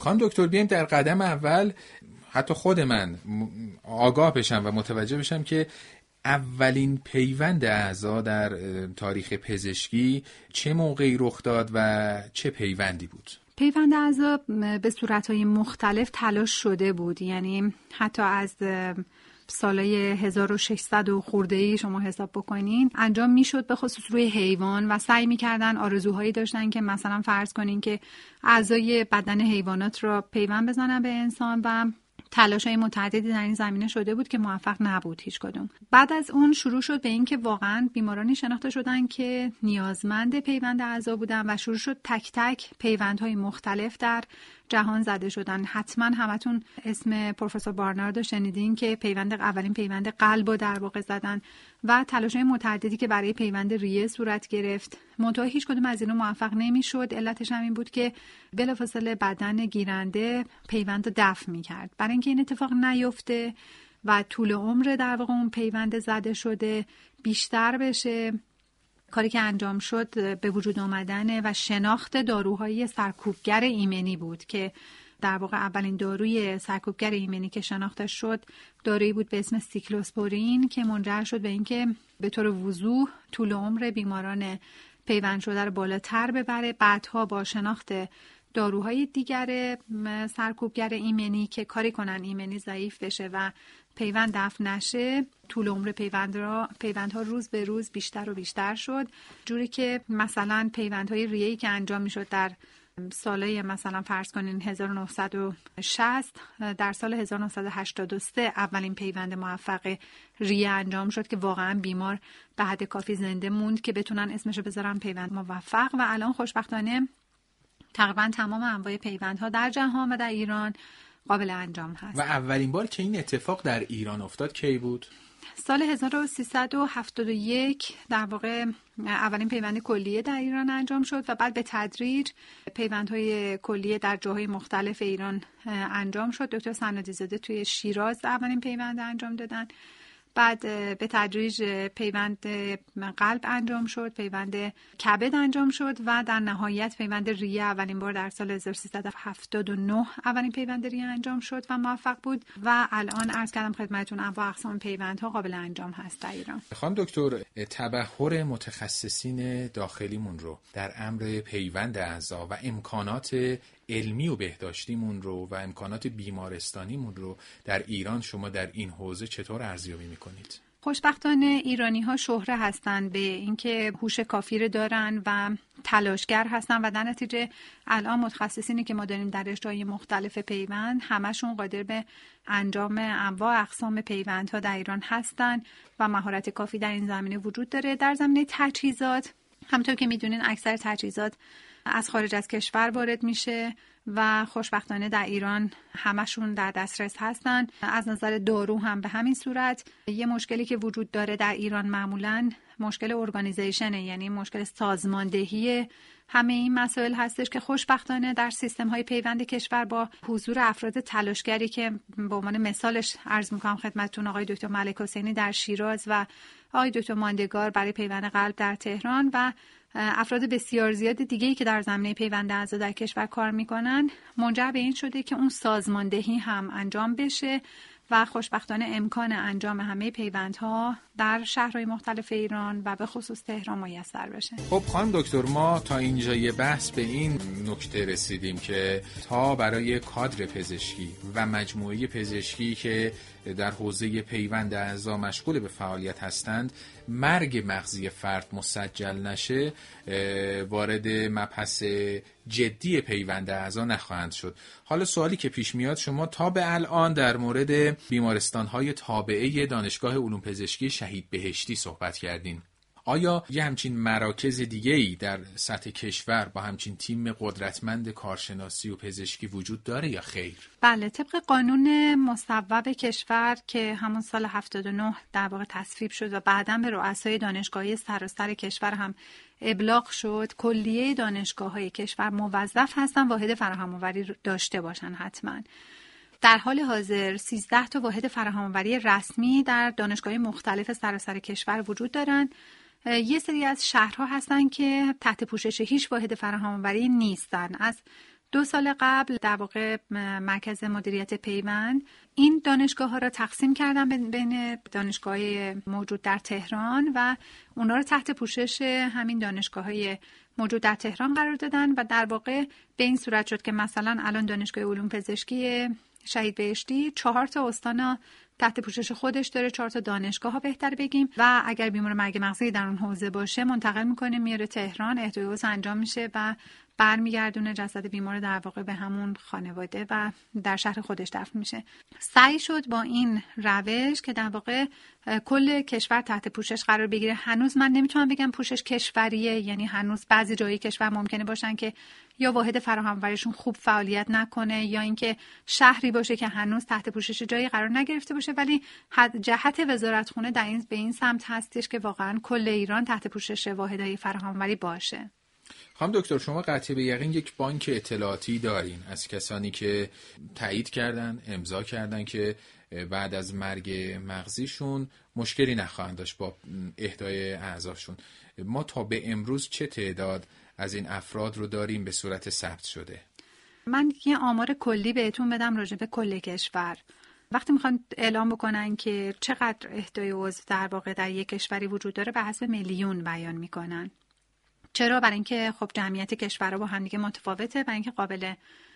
خانم دکتر بیایم در قدم اول حتی خود من آگاه بشم و متوجه بشم که اولین پیوند اعضا در تاریخ پزشکی چه موقعی رخ داد و چه پیوندی بود؟ پیوند اعضا به صورت‌های مختلف تلاش شده بود، یعنی حتی از سالای 1600 و خورده‌ای شما حساب بکنین انجام میشد، به خصوص روی حیوان، و سعی میکردن، آرزوهایی داشتن که مثلا فرض کنین که اعضای بدن حیوانات را پیوند بزنن به انسان و تلاش‌های متعددی در این زمینه شده بود که موفق نبود هیچ کدوم. بعد از اون شروع شد به این که واقعا بیمارانی شناخته شدن که نیازمند پیوند اعضا بودن و شروع شد تک تک پیوندهای مختلف در جهان زده شدن. حتما همتون اسم پروفسور بارنارد شنیدین که اولین پیوند قلب رو در واقع زدن و تلاش‌های متعددی که برای پیوند ریه صورت گرفت. منتها هیچ کدوم از اینا موفق نمی‌شد. علتش هم این بود که بلافاصله بدن گیرنده پیوند رو دفع می‌کرد. برای اینکه این اتفاق نیفته و طول عمر در واقع اون پیوند زده شده بیشتر بشه، کاری که انجام شد به وجود آمدن و شناخت داروهای سرکوبگر ایمنی بود که در واقع اولین داروی سرکوبگر ایمنی که شناخته شد دارویی بود به اسم سیکلوسپورین که منجر شد به اینکه به طور وضوح طول عمر بیماران پیوند شده رو بالاتر ببره. بعدها با شناخت داروهای دیگر سرکوبگر ایمنی که کاری کنن ایمنی ضعیف بشه و پیوند دفع نشه، طول عمر پیوندها روز به روز بیشتر و بیشتر شد، جوری که مثلا پیوندهای ریه‌ای که انجام میشد در سالهای مثلا فرض کنین 1960، در سال 1983 اولین پیوند موفق ریه انجام شد که واقعا بیمار به حد کافی زنده موند که بتونن اسمشو بذارن پیوند موفق. و الان خوشبختانه تقریبا تمام انواع پیوندها در جهان و در ایران قابل انجام هست. و اولین بار که این اتفاق در ایران افتاد کی بود؟ سال 1371 در واقع اولین پیوند کلیه در ایران انجام شد و بعد به تدریج پیوندهای کلیه در جاهای مختلف ایران انجام شد. دکتر سنادی زاده توی شیراز اولین پیوند انجام دادن، بعد به تدریج پیوند قلب انجام شد، پیوند کبد انجام شد و در نهایت پیوند ریه اولین بار در سال 1379 اولین پیوند ریه انجام شد و موفق بود و الان عرض کردم خدمتتون انواع اقسام پیوندها قابل انجام هست در ایران. خانم دکتر، تبحر متخصصین داخلیمون رو در امر پیوند اعضا و امکانات علمی و بهداشتیمون رو و امکانات بیمارستانیمون رو در ایران شما در این حوزه چطور ارزیابی میکنید؟ خوشبختانه ایرانی‌ها شهره هستن به اینکه هوش کافی رو دارن و تلاشگر هستن و در نتیجه الان متخصصینی که ما داریم در رشته‌های مختلف پیوند همشون قادر به انجام انواع اقسام پیوندها در ایران هستن و مهارت کافی در این زمینه وجود داره. در زمینه تجهیزات همونطور که میدونین اکثر تجهیزات از خارج از کشور وارد میشه و خوشبختانه در ایران همشون در دسترس هستن. از نظر دارو هم به همین صورت. یه مشکلی که وجود داره در ایران معمولاً مشکل ارگانیزیشنه، یعنی مشکل سازماندهی همه این مسائل هستش که خوشبختانه در سیستم های پیوند کشور با حضور افراد تلاشگری که به عنوان مثالش عرض میکنم خدمتتون آقای دکتر ملک حسینی در شیراز و آقای دکتر ماندگار برای پیوند قلب در تهران و افراد بسیار زیاد دیگه‌ای که در زمینه پیوند اعضا در کشور کار میکنن منجر به این شده که اون سازماندهی هم انجام بشه و خوشبختانه امکان انجام همه پیوندها در شهرهای مختلف ایران و به خصوص تهران میسر بشه. خب خانم دکتر، ما تا اینجای بحث به این نکته رسیدیم که تا برای کادر پزشکی و مجموعه پزشکی که در حوزه پیوند اعضا مشغول به فعالیت هستند مرگ مغزی فرد مسجل نشه وارد مبحث جدی پیوند اعضا نخواهند شد. حالا سوالی که پیش میاد، شما تا به الان در مورد بیمارستان‌های تابعه دانشگاه علوم پزشکی شهید بهشتی صحبت کردین. آیا یه همچین مراکز دیگه‌ای در سطح کشور با همچین تیم قدرتمند کارشناسی و پزشکی وجود داره یا خیر؟ بله، طبق قانون مصوب کشور که همون سال 79 در واقع تصویب شد و بعداً به رؤسای دانشگاهی سراسر کشور هم ابلاغ شد، کلیه دانشگاه‌های کشور موظف هستن واحد فراهم‌آوری داشته باشن حتماً. در حال حاضر 13 تا واحد فراهم‌آوری رسمی در دانشگاه‌های مختلف سراسر کشور وجود دارن. یه سری از شهرها هستن که تحت پوشش هیچ واحد فراهم‌آوری نیستن. از 2 سال قبل در واقع مرکز مدیریت پیوند این دانشگاه‌ها را تقسیم کردن بین دانشگاه‌های موجود در تهران و اونا رو تحت پوشش همین دانشگاه‌های موجود در تهران قرار دادن و در واقع به این صورت شد که مثلا الان دانشگاه علوم پزشکی شهید بهشتی 4 تا استان تحت پوشش خودش داره، 4 تا دانشگاه ها بهتر بگیم، و اگر بیمار مرگ مغزی در اون حوزه باشه منتقل میکنه میاره تهران، اهدای عضو انجام میشه و برمیگردونه جسد بیمار در واقع به همون خانواده و در شهر خودش دفن میشه. سعی شد با این روش که در واقع کل کشور تحت پوشش قرار بگیره. هنوز من نمیتونم بگم پوشش کشوریه، یعنی هنوز بعضی جایی کشور ممکنه باشن که یا واحد فراهم‌آوریشون خوب فعالیت نکنه یا اینکه شهری باشه که هنوز تحت پوشش جایی قرار نگرفته باشه، ولی جهت وزارتخونه به این سمت هستش که واقعا کل ایران تحت پوشش واحدهای فراهم‌آوری باشه. خانم دکتر، شما قطع به یقین یک بانک اطلاعاتی دارین از کسانی که تایید کردن، امضا کردن که بعد از مرگ مغزیشون مشکلی نخواهند داشت با اهدای اعضاشون. ما تا به امروز چه تعداد از این افراد رو داریم به صورت ثبت شده؟ من یه آمار کلی بهتون بدم راجع به کل کشور. وقتی میخوان اعلام بکنن که چقدر اهدای عضو در واقع در یک کشوری وجود داره به حسب میلیون بیان میکنن. چرا؟ برای اینکه خب جمعیت کشورها با هم دیگه متفاوته، برای اینکه قابل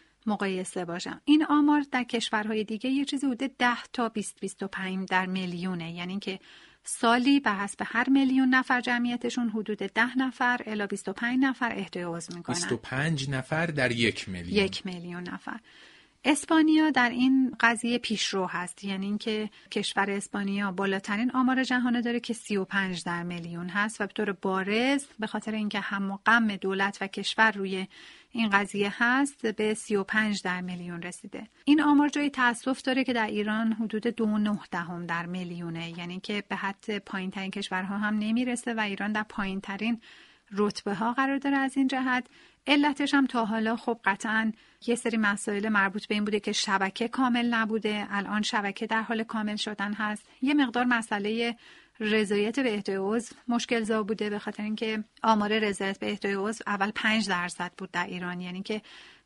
مقایسه باشن. این آمار در کشورهای دیگه یه چیزی حدود 10 تا 20-25 در میلیونه، یعنی که سالی به حسب هر میلیون نفر جمعیتشون حدود 10 نفر الی 25 نفر اهدای عضو میکنن. 25 نفر در 1 میلیون. 1 میلیون نفر. اسپانیا در این قضیه پیشرو هست، یعنی اینکه کشور اسپانیا بالاترین آمار جهان داره که 35 در میلیون هست و به طور بارز به خاطر اینکه هم و غم دولت و کشور روی این قضیه هست به 35 در میلیون رسیده. این آمار جای تأسف داره که در ایران حدود 2.9 در میلیونه، یعنی که به حد پایین ترین کشورها هم نمیرسه و ایران در پایین ترین رتبه ها قرار داره. از این جهت علتش هم تا حالا خب قطعاً یه سری مسائل مربوط به این بوده که شبکه کامل نبوده، الان شبکه در حال کامل شدن هست. یه مقدار مسئله رضایت به اهدای عضو مشکل زا بوده، به خاطر اینکه آمار رضایت به اهدای عضو اول 5% بود در ایران، یعنی که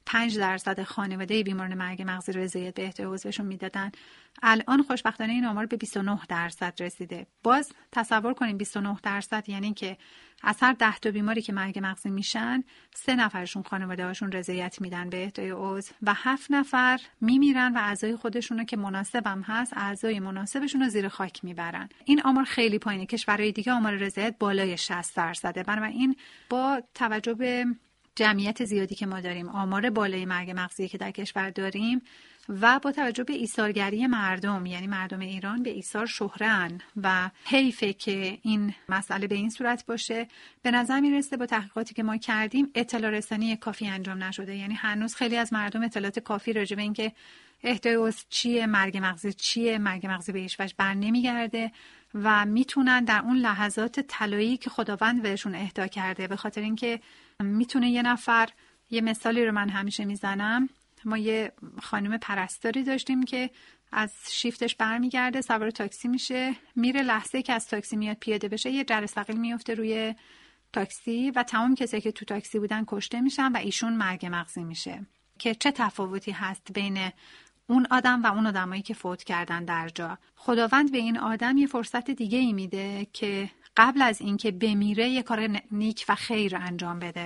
5% خانواده بیماران مرگ مغزی رضایت به اهدای عضوشون میدادن. الان خوشبختانه این آمار به 29% رسیده. باز تصور کنیم 29% یعنی که از هر 10 تا بیماری که مرگ مغزی میشن 3 نفرشون خانواده هاشون رضایت میدن به اهدای عضو و 7 نفر میمیرن و اعضای خودشونو که مناسبم هست اعضای مناسبشون رو زیر خاک میبرن. این آمار خیلی پایینه. کشورهای دیگه آمار رضایت بالای 60%. بنابراین با توجه به جمعیت زیادی که ما داریم، آمار بالای مرگ مغزی که در کشور داریم و با توجه به ایثارگری مردم، یعنی مردم ایران به ایثار شهره‌اند و حیفه که این مسئله به این صورت باشه، به نظر میرسه با تحقیقاتی که ما کردیم اطلاع رسانی کافی انجام نشده. یعنی هنوز خیلی از مردم اطلاعات کافی راجع به اینکه اهدای عضو چیه، مرگ مغزی چیه، مرگ مغزی به هیچ وجه بر نمیگرده و میتونن در اون لحظات طلایی که خداوند بهشون اهدا کرده، به خاطر اینکه میتونه یه نفر، یه مثالی رو من همیشه میزنم، ما یه خانم پرستاری داشتیم که از شیفتش برمیگرده، سوار تاکسی میشه، میره، لحظه که از تاکسی میاد پیاده بشه یه جرثقیل میفته روی تاکسی و تمام کسایی که تو تاکسی بودن کشته میشن و ایشون مرگ مغزی میشه. که چه تفاوتی هست بین اون آدم و اون آدمایی که فوت کردن در جا. خداوند به این آدم یه فرصت دیگه ای میده که قبل از اینکه بمیره یه کار نیک و خیر انجام بده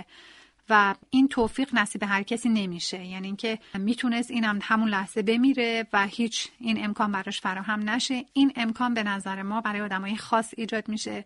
و این توفیق نصیب هر کسی نمیشه. یعنی اینکه میتونست اینم همون لحظه بمیره و هیچ این امکان براش فراهم نشه. این امکان به نظر ما برای آدمای خاص ایجاد میشه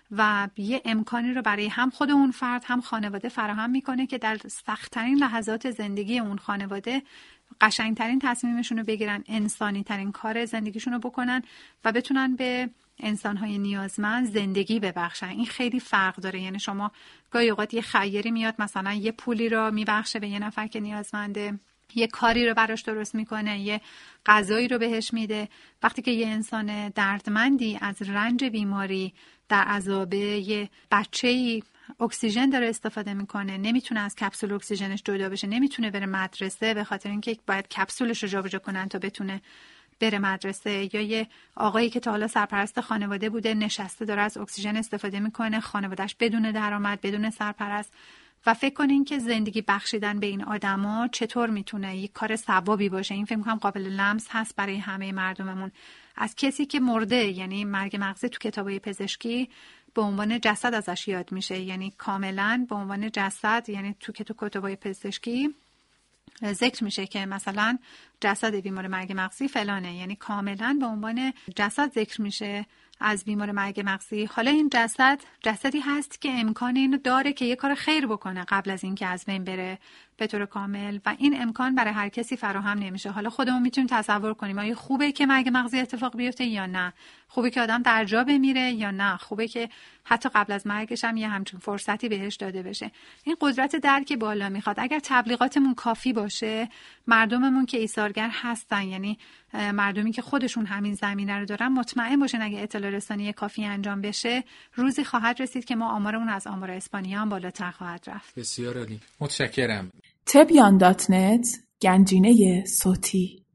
و یه امکانی رو برای هم خود اون فرد هم خانواده فراهم میکنه که در سخت‌ترین لحظات زندگی اون خانواده قشنگترین تصمیمشون رو بگیرن، انسانی ترین کار زندگیشون رو بکنن و بتونن به انسانهای نیازمند زندگی ببخشن. این خیلی فرق داره. یعنی شما گاهی اوقات یه خیری میاد مثلا یه پولی رو میبخشه به یه نفر که نیازمنده، یه کاری رو براش درست میکنه، یه غذایی رو بهش میده. وقتی که یه انسان دردمندی از رنج بیماری در عذابه، یه بچه‌ای اکسیژن داره استفاده میکنه، نمیتونه از کپسول اکسیژنش جدا بشه، نمیتونه بره مدرسه به خاطر اینکه باید کپسولش رو جابجا کنن تا بتونه بره مدرسه، یا یه آقایی که تا حالا سرپرست خانواده بوده نشسته داره از اکسیژن استفاده میکنه، خانواده‌اش بدون درآمد، بدون سرپرست و فکر کنین که زندگی بخشیدن به این آدما چطور میتونه یک کار ثوابی باشه. این فکر می‌کنم قابل لمس هست برای همه مردممون. از کسی که مرده، یعنی مرگ مغزی تو کتابای پزشکی به عنوان جسد ازش یاد میشه، یعنی کاملا به عنوان جسد، یعنی تو کتابای پزشکی ذکر میشه که مثلا جسد بیمار مرگ مغزی فلانه، یعنی کاملا به عنوان جسد ذکر میشه از بیمار مرگ مغزی. حالا این جسدی هست که امکان اینو داره که یه کار خیر بکنه قبل از اینکه از بین بره به طور کامل و این امکان برای هر کسی فراهم نمیشه. حالا خودمون میتونیم تصور کنیم آیا خوبه که مرگ مغزی اتفاق بیفته یا نه، خوبه که آدم در جا بمیره یا نه، خوبه که حتی قبل از مرگش هم یه همچین فرصتی بهش داده بشه. این قدرت درک بالا میخواد. اگر تبلیغاتمون کافی باشه، مردممون که ایثارگر هستن، یعنی مردمی که خودشون همین زمینه رو دارن، مطمئن باشن اگه اطلاع رسانی کافی انجام بشه، روزی خواهد رسید که ما آمارمون از آمار اسپانیا هم بالاتر خواهد رفت. بسیار عالی، متشکرم. تبیان.net گنجینه صوتی.